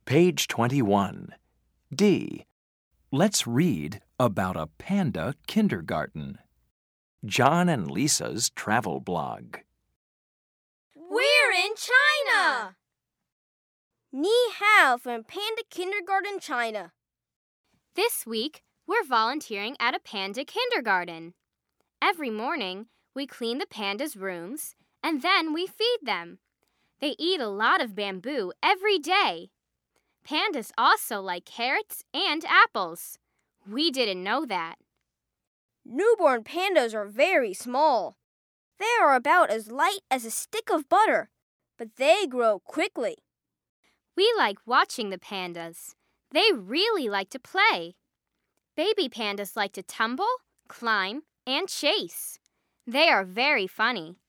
Page 21. D. Let's read about a panda kindergarten. John and Lisa's travel blog. We're in China! Ni hao from Panda Kindergarten, China. This week, we're volunteering at a panda kindergarten. Every morning, we clean the pandas' rooms, and then we feed them. They eat a lot of bamboo every day. Pandas also like carrots and apples. We didn't know that. Newborn pandas are very small. They are about as light as a stick of butter, but they grow quickly. We like watching the pandas. They really like to play. Baby pandas like to tumble, climb, and chase. They are very funny.